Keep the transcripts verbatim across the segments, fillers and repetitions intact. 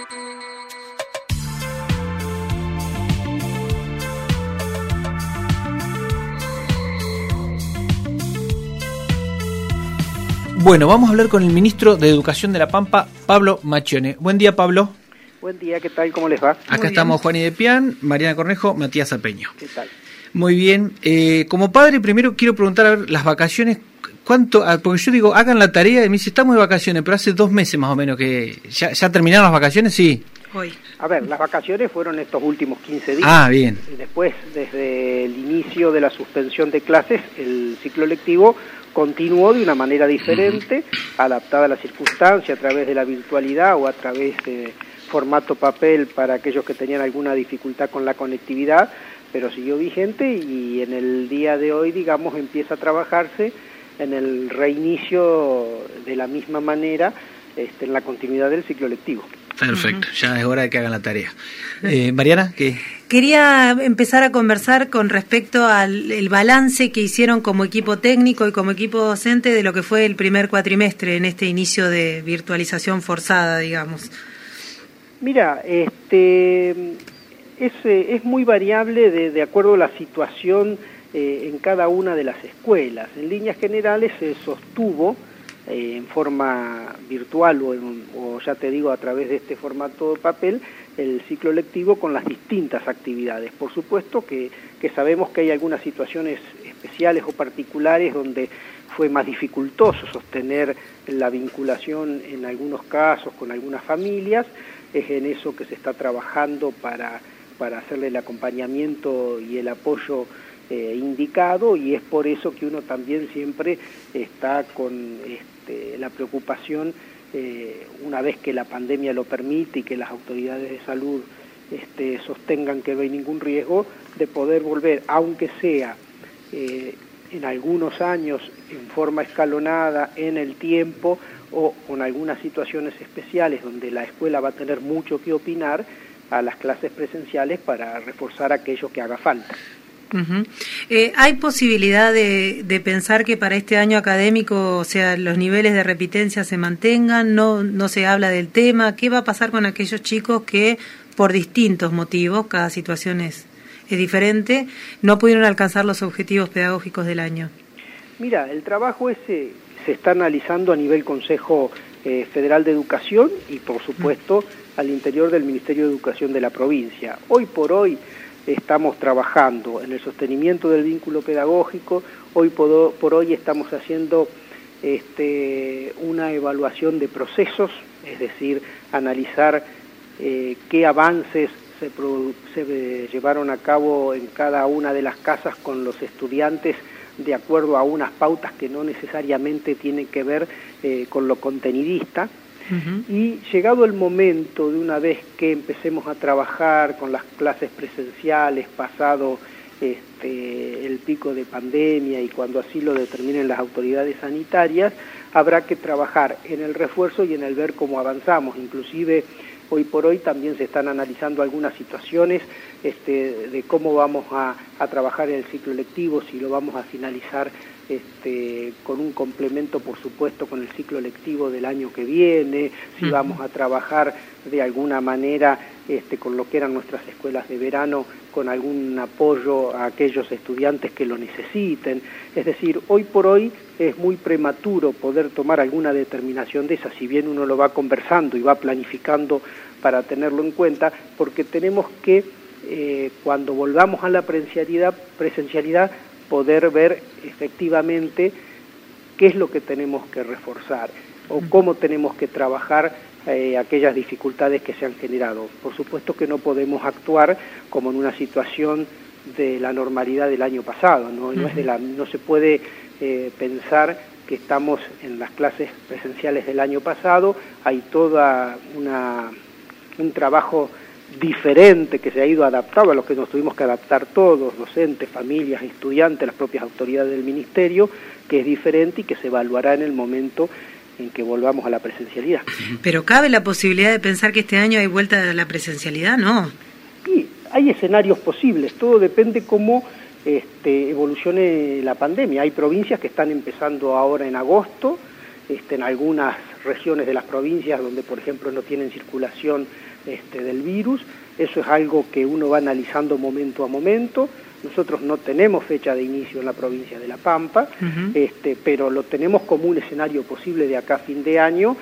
Bueno, vamos a hablar con el ministro de Educación de La Pampa, Pablo Macchione. Buen día, Pablo. Buen día, ¿qué tal? ¿Cómo les va? Acá estamos Juan y de Pian, Mariana Cornejo, Matías Apeño. ¿Qué tal? Muy bien. Eh, como padre, primero quiero preguntar, a ver, las vacaciones, ¿cuánto? Porque yo digo, hagan la tarea, y me dice, estamos de vacaciones, pero hace dos meses más o menos que... ¿Ya, ya terminaron las vacaciones? Sí. Hoy. A ver, las vacaciones fueron estos últimos quince días. Ah, bien. Y después, desde el inicio de la suspensión de clases, el ciclo lectivo continuó de una manera diferente, uh-huh. adaptada a las circunstancias, a través de la virtualidad o a través de formato papel para aquellos que tenían alguna dificultad con la conectividad, pero siguió vigente y en el día de hoy, digamos, empieza a trabajarse en el reinicio de la misma manera este, en la continuidad del ciclo lectivo. Perfecto, uh-huh. ya es hora de que hagan la tarea. Eh, Mariana, ¿qué? Quería empezar a conversar con respecto al el balance que hicieron como equipo técnico y como equipo docente de lo que fue el primer cuatrimestre en este inicio de virtualización forzada, digamos. Mira, este es, es muy variable de, de acuerdo a la situación eh, en cada una de las escuelas. En líneas generales se sostuvo eh, en forma virtual o, en, o ya te digo a través de este formato de papel el ciclo lectivo con las distintas actividades. Por supuesto que, que sabemos que hay algunas situaciones especiales o particulares donde fue más dificultoso sostener la vinculación en algunos casos con algunas familias. Es en eso que se está trabajando para, para hacerle el acompañamiento y el apoyo eh, indicado, y es por eso que uno también siempre está con este, la preocupación, eh, una vez que la pandemia lo permite y que las autoridades de salud este, sostengan que no hay ningún riesgo, de poder volver, aunque sea eh, en algunos años en forma escalonada en el tiempo, o con algunas situaciones especiales donde la escuela va a tener mucho que opinar, a las clases presenciales para reforzar aquello que haga falta. Uh-huh. Eh, ¿Hay posibilidad de, de pensar que para este año académico, o sea, los niveles de repitencia se mantengan? No, no se habla del tema. ¿Qué va a pasar con aquellos chicos que, por distintos motivos, cada situación es, es diferente, no pudieron alcanzar los objetivos pedagógicos del año? Mira, el trabajo ese se está analizando a nivel Consejo eh, Federal de Educación y, por supuesto, al interior del Ministerio de Educación de la provincia. Hoy por hoy estamos trabajando en el sostenimiento del vínculo pedagógico, hoy por, por hoy estamos haciendo este, una evaluación de procesos, es decir, analizar eh, qué avances se, produ- se llevaron a cabo en cada una de las casas con los estudiantes de acuerdo a unas pautas que no necesariamente tienen que ver eh, con lo contenidista. Uh-huh. Y llegado el momento de una vez que empecemos a trabajar con las clases presenciales, pasado este, el pico de pandemia y cuando así lo determinen las autoridades sanitarias, habrá que trabajar en el refuerzo y en el ver cómo avanzamos. Inclusive hoy por hoy también se están analizando algunas situaciones este, de cómo vamos a, a trabajar en el ciclo lectivo, si lo vamos a finalizar este, con un complemento, por supuesto, con el ciclo lectivo del año que viene, si uh-huh. vamos a trabajar de alguna manera este, con lo que eran nuestras escuelas de verano, con algún apoyo a aquellos estudiantes que lo necesiten. Es decir, hoy por hoy es muy prematuro poder tomar alguna determinación de esa, si bien uno lo va conversando y va planificando para tenerlo en cuenta, porque tenemos que, eh, cuando volvamos a la presencialidad, presencialidad, poder ver efectivamente qué es lo que tenemos que reforzar o cómo tenemos que trabajar eh, aquellas dificultades que se han generado. Por supuesto que no podemos actuar como en una situación de la normalidad del año pasado, no, no, es de la, no se puede eh, pensar que estamos en las clases presenciales del año pasado, hay toda una un trabajo diferente que se ha ido adaptado a lo que nos tuvimos que adaptar todos, docentes, familias, estudiantes, las propias autoridades del ministerio, que es diferente y que se evaluará en el momento en que volvamos a la presencialidad. Pero ¿cabe la posibilidad de pensar que este año hay vuelta a la presencialidad? No. Sí, hay escenarios posibles, todo depende cómo este, evolucione la pandemia. Hay provincias que están empezando ahora en agosto, este, en algunas regiones de las provincias donde, por ejemplo, no tienen circulación este, del virus. Eso es algo que uno va analizando momento a momento. Nosotros no tenemos fecha de inicio en la provincia de La Pampa, uh-huh. este, pero lo tenemos como un escenario posible de acá a fin de año.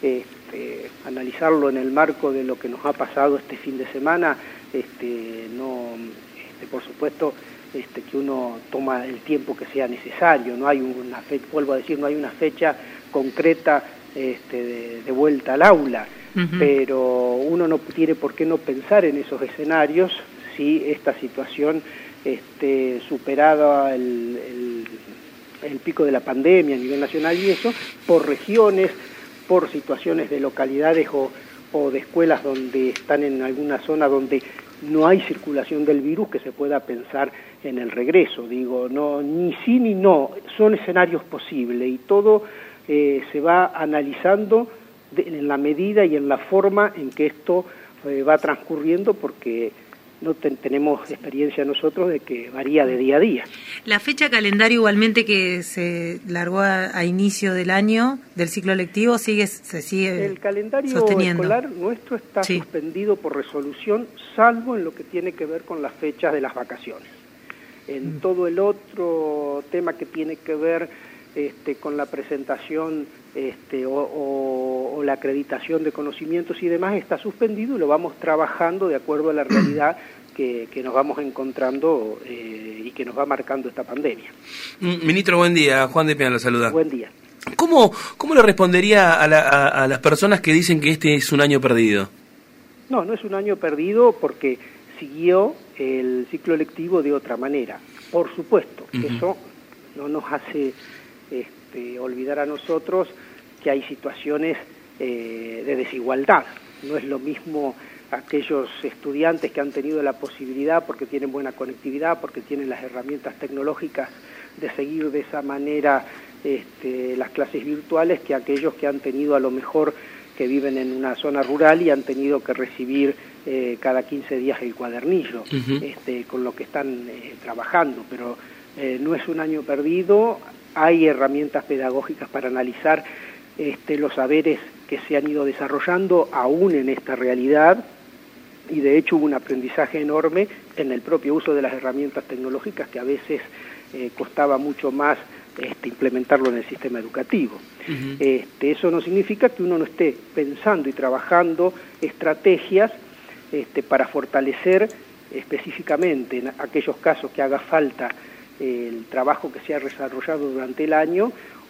Este, analizarlo en el marco de lo que nos ha pasado este fin de semana, este, no, este, por supuesto, este, que uno toma el tiempo que sea necesario. No hay una fecha, vuelvo a decir, no hay una fecha concreta este, de, de vuelta al aula, uh-huh. pero uno no tiene por qué no pensar en esos escenarios si esta situación Este, superada el, el, el pico de la pandemia a nivel nacional y eso, por regiones, por situaciones de localidades o, o de escuelas donde están en alguna zona donde no hay circulación del virus, que se pueda pensar en el regreso. Digo, no, ni sí ni no, son escenarios posibles y todo eh, se va analizando de, en la medida y en la forma en que esto eh, va transcurriendo, porque no ten, tenemos experiencia nosotros de que varía de día a día. La fecha calendario igualmente que se largó a, a inicio del año, del ciclo lectivo, sigue se sigue El calendario sosteniendo. escolar nuestro está sí. suspendido por resolución, salvo en lo que tiene que ver con las fechas de las vacaciones. En mm. todo el otro tema que tiene que ver este, con la presentación este, o, o, o la acreditación de conocimientos y demás está suspendido y lo vamos trabajando de acuerdo a la realidad que, que nos vamos encontrando eh, y que nos va marcando esta pandemia. Ministro, buen día. Juan de Peña lo saluda. Buen día. ¿Cómo, cómo le respondería a, la, a, a las personas que dicen que este es un año perdido? No, no es un año perdido porque siguió el ciclo lectivo de otra manera. Por supuesto, uh-huh. eso no nos hace este, olvidar a nosotros que hay situaciones eh, de desigualdad. No es lo mismo aquellos estudiantes que han tenido la posibilidad, porque tienen buena conectividad, porque tienen las herramientas tecnológicas de seguir de esa manera este, las clases virtuales, que aquellos que han tenido a lo mejor que viven en una zona rural y han tenido que recibir eh, cada quince días el cuadernillo, uh-huh. este, con lo que están eh, trabajando. Pero eh, no es un año perdido, hay herramientas pedagógicas para analizar este, los saberes que se han ido desarrollando aún en esta realidad, y de hecho hubo un aprendizaje enorme en el propio uso de las herramientas tecnológicas que a veces eh, costaba mucho más este, implementarlo en el sistema educativo. Uh-huh. Este, eso no significa que uno no esté pensando y trabajando estrategias este, para fortalecer específicamente en aquellos casos que haga falta eh, el trabajo que se ha desarrollado durante el año,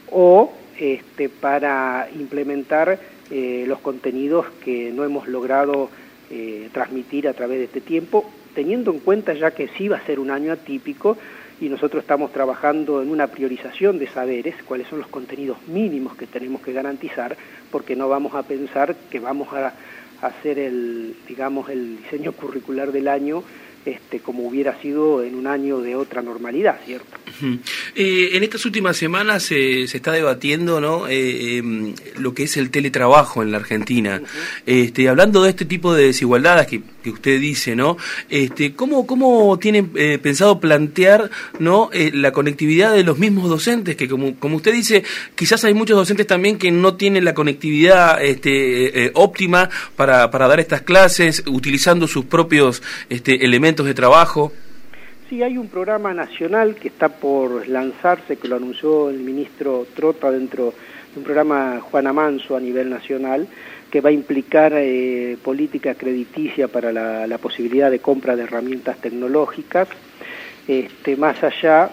o este, para implementar eh, los contenidos que no hemos logrado eh, transmitir a través de este tiempo, teniendo en cuenta ya que sí va a ser un año atípico y nosotros estamos trabajando en una priorización de saberes, cuáles son los contenidos mínimos que tenemos que garantizar, porque no vamos a pensar que vamos a, a hacer el, digamos, el diseño curricular del año Este, como hubiera sido en un año de otra normalidad, ¿cierto? Uh-huh. Eh, en estas últimas semanas eh, se está debatiendo, ¿no? Eh, eh, lo que es el teletrabajo en la Argentina. Uh-huh. Este, hablando de este tipo de desigualdades que, que usted dice, ¿no? Este, ¿cómo, cómo tienen eh, pensado plantear, ¿no? Eh, la conectividad de los mismos docentes? Que como, como usted dice, quizás hay muchos docentes también que no tienen la conectividad este, eh, óptima para, para dar estas clases, utilizando sus propios este, elementos de trabajo. Sí, hay un programa nacional que está por lanzarse, que lo anunció el ministro Trota dentro de un programa Juana Manso a nivel nacional, que va a implicar eh, política crediticia para la, la posibilidad de compra de herramientas tecnológicas, este, más allá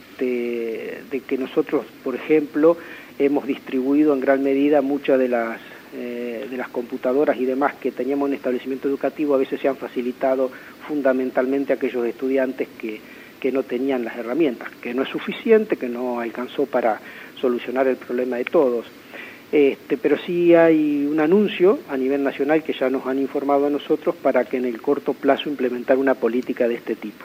este, de que nosotros, por ejemplo, hemos distribuido en gran medida muchas de las Eh, de las computadoras y demás que teníamos en establecimiento educativo. A veces se han facilitado fundamentalmente a aquellos estudiantes que, que no tenían las herramientas, que no es suficiente, que no alcanzó para solucionar el problema de todos. Este, pero sí hay un anuncio a nivel nacional que ya nos han informado a nosotros para que en el corto plazo implementar una política de este tipo.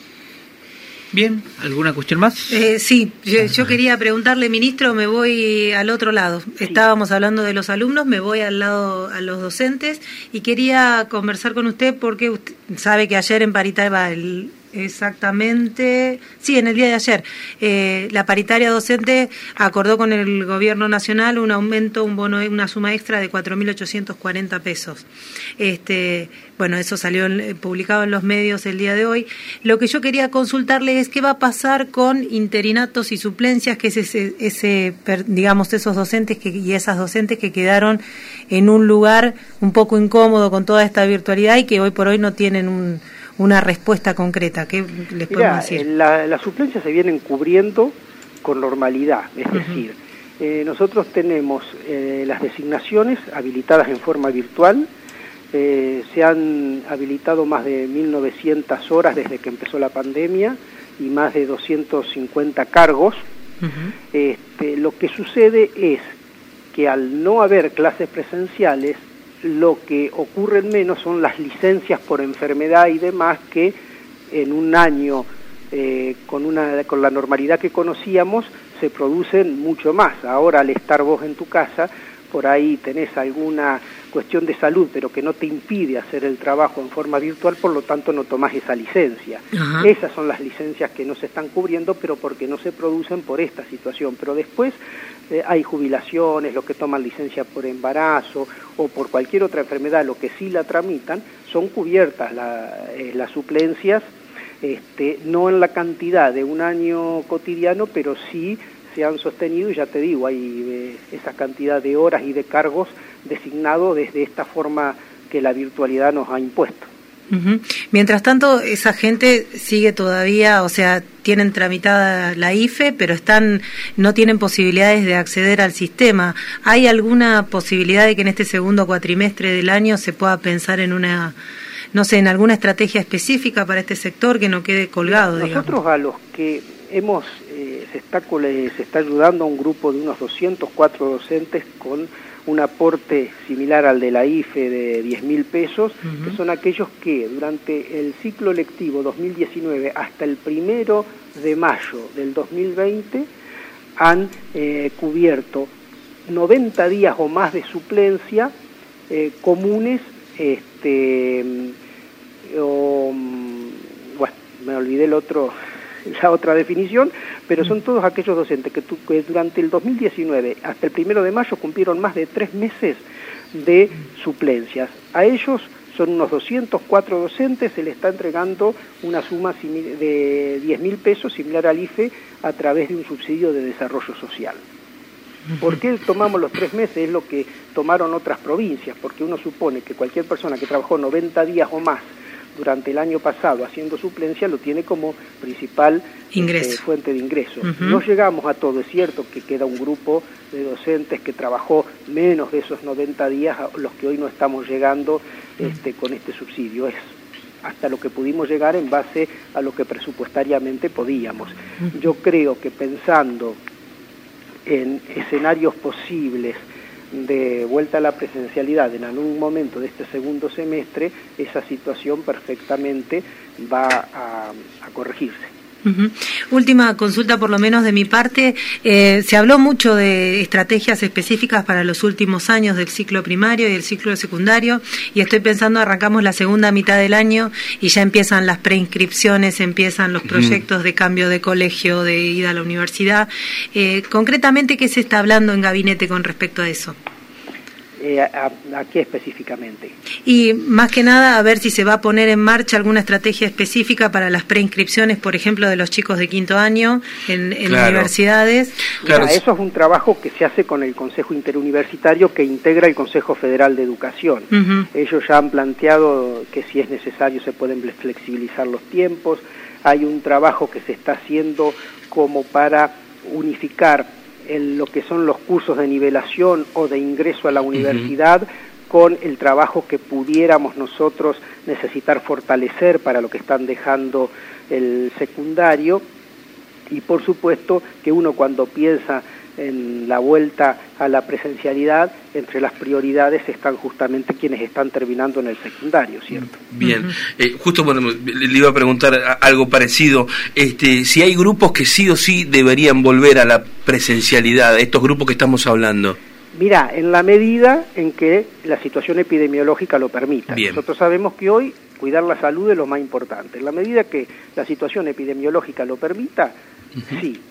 Bien, ¿alguna cuestión más? Eh, sí, yo, yo quería preguntarle, ministro, me voy al otro lado. Sí. Estábamos hablando de los alumnos, me voy al lado a los docentes y quería conversar con usted porque usted sabe que ayer en paritaria, el, Exactamente, sí, en el día de ayer. Eh, la paritaria docente acordó con el Gobierno Nacional un aumento, un bono, una suma extra de cuatro mil ochocientos cuarenta pesos. Este, bueno, eso salió en, publicado en los medios el día de hoy. Lo que yo quería consultarle es qué va a pasar con interinatos y suplencias, que es ese, ese digamos, esos docentes que, y esas docentes que quedaron en un lugar un poco incómodo con toda esta virtualidad y que hoy por hoy no tienen un una respuesta concreta. ¿Qué les podemos decir? La, las suplencias se vienen cubriendo con normalidad, es uh-huh. decir, eh, nosotros tenemos eh, las designaciones habilitadas en forma virtual, eh, se han habilitado más de mil novecientas horas desde que empezó la pandemia y más de doscientos cincuenta cargos. Uh-huh. Este, lo que sucede es que al no haber clases presenciales, lo que ocurre menos son las licencias por enfermedad y demás que en un año eh, con una con la normalidad que conocíamos se producen mucho más. Ahora al estar vos en tu casa, por ahí tenés alguna cuestión de salud, pero que no te impide hacer el trabajo en forma virtual, por lo tanto no tomás esa licencia. Ajá. Esas son las licencias que no se están cubriendo, pero porque no se producen por esta situación. Pero después eh, hay jubilaciones, los que toman licencia por embarazo o por cualquier otra enfermedad, lo que sí la tramitan, son cubiertas la, eh, las suplencias, este, no en la cantidad de un año cotidiano, pero sí se han sostenido, y ya te digo, hay eh, esa cantidad de horas y de cargos designados desde esta forma que la virtualidad nos ha impuesto. Uh-huh. Mientras tanto, esa gente sigue todavía, o sea, tienen tramitada la I F E, pero están no tienen posibilidades de acceder al sistema. ¿Hay alguna posibilidad de que en este segundo cuatrimestre del año se pueda pensar en una, no sé, en alguna estrategia específica para este sector que no quede colgado? Nosotros, digamos, a los que hemos eh, se está se está ayudando a un grupo de unos doscientos cuatro docentes con un aporte similar al de la I F E de diez mil pesos, uh-huh. que son aquellos que durante el ciclo lectivo dos mil diecinueve hasta el primero de mayo del dos mil veinte han eh, cubierto noventa días o más de suplencia eh, comunes, este, o, bueno, me olvidé el otro... la otra definición, pero son todos aquellos docentes que, tu, que durante el dos mil diecinueve hasta el primero de mayo cumplieron más de tres meses de suplencias. A ellos son unos doscientos cuatro docentes, se les está entregando una suma de diez mil pesos similar al I F E a través de un subsidio de desarrollo social. ¿Por qué tomamos los tres meses? Es lo que tomaron otras provincias, porque uno supone que cualquier persona que trabajó noventa días o más durante el año pasado haciendo suplencia lo tiene como principal ingreso. Eh, fuente de ingresos. Uh-huh. No llegamos a todo, es cierto que queda un grupo de docentes que trabajó menos de esos noventa días, a los que hoy no estamos llegando este, con este subsidio. Es hasta lo que pudimos llegar en base a lo que presupuestariamente podíamos. Uh-huh. Yo creo que pensando en escenarios posibles de vuelta a la presencialidad en algún momento de este segundo semestre, esa situación perfectamente va a, a corregirse. Uh-huh. Última consulta, por lo menos de mi parte. Eh, se habló mucho de estrategias específicas para los últimos años del ciclo primario y el ciclo secundario, y estoy pensando, arrancamos la segunda mitad del año y ya empiezan las preinscripciones, empiezan los proyectos uh-huh. de cambio de colegio, de ida a la universidad. Eh, concretamente, ¿qué se está hablando en gabinete con respecto a eso? Eh, a, ¿A qué específicamente? Y más que nada, a ver si se va a poner en marcha alguna estrategia específica para las preinscripciones, por ejemplo, de los chicos de quinto año en, en claro. universidades. Claro, Mira, eso es un trabajo que se hace con el Consejo Interuniversitario que integra el Consejo Federal de Educación. Uh-huh. Ellos ya han planteado que si es necesario se pueden flexibilizar los tiempos. Hay un trabajo que se está haciendo como para unificar en lo que son los cursos de nivelación o de ingreso a la universidad, uh-huh. con el trabajo que pudiéramos nosotros necesitar fortalecer para lo que están dejando el secundario, y por supuesto que uno cuando piensa en la vuelta a la presencialidad, entre las prioridades están justamente quienes están terminando en el secundario, ¿cierto? Bien, eh, justo bueno, le iba a preguntar algo parecido, este, si hay grupos que sí o sí deberían volver a la presencialidad, estos grupos que estamos hablando. Mirá, en la medida en que la situación epidemiológica lo permita. Bien. Nosotros sabemos que hoy cuidar la salud es lo más importante. En la medida que la situación epidemiológica lo permita, uh-huh. sí.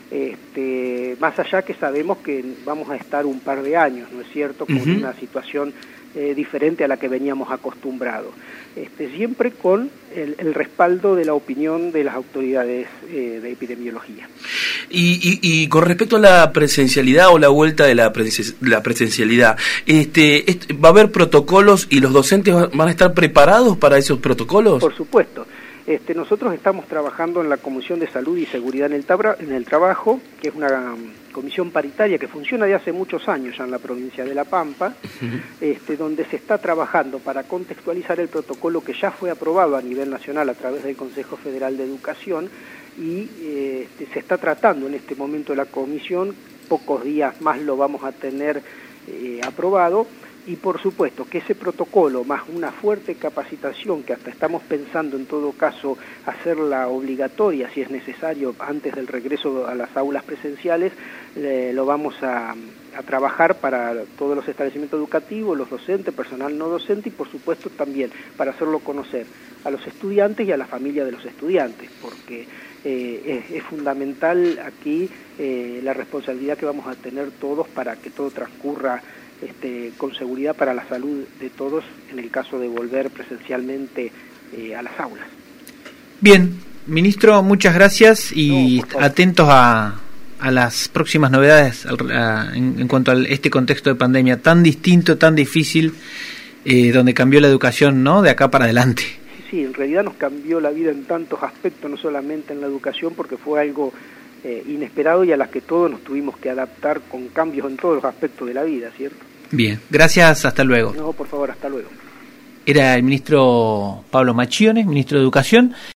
Este, más allá que sabemos que vamos a estar un par de años, ¿no es cierto?, con uh-huh. una situación eh, diferente a la que veníamos acostumbrados. Este, siempre con el, el respaldo de la opinión de las autoridades eh, de epidemiología. Y, y, y con respecto a la presencialidad o la vuelta de la, presen- la presencialidad, este, este, ¿va a haber protocolos y los docentes van a estar preparados para esos protocolos? Por supuesto. Este, nosotros estamos trabajando en la Comisión de Salud y Seguridad en el, tabra, en el Trabajo, que es una um, comisión paritaria que funciona de hace muchos años ya en la provincia de La Pampa, uh-huh. este, donde se está trabajando para contextualizar el protocolo que ya fue aprobado a nivel nacional a través del Consejo Federal de Educación y eh, este, se está tratando en este momento la comisión, pocos días más lo vamos a tener eh, aprobado. Y por supuesto que ese protocolo, más una fuerte capacitación, que hasta estamos pensando en todo caso hacerla obligatoria si es necesario antes del regreso a las aulas presenciales, eh, lo vamos a, a trabajar para todos los establecimientos educativos, los docentes, personal no docente y por supuesto también para hacerlo conocer a los estudiantes y a la familia de los estudiantes, porque eh, es, es fundamental aquí eh, la responsabilidad que vamos a tener todos para que todo transcurra Este, con seguridad para la salud de todos en el caso de volver presencialmente eh, a las aulas. Bien, ministro, muchas gracias y no, atentos a, a las próximas novedades a, a, en, en cuanto a este contexto de pandemia tan distinto, tan difícil, eh, donde cambió la educación, ¿no?, de acá para adelante. Sí, en realidad nos cambió la vida en tantos aspectos, no solamente en la educación, porque fue algo eh, inesperado y a las que todos nos tuvimos que adaptar con cambios en todos los aspectos de la vida, ¿cierto? Bien, gracias, hasta luego. No, por favor, hasta luego. Era el ministro Pablo Macchione, ministro de Educación.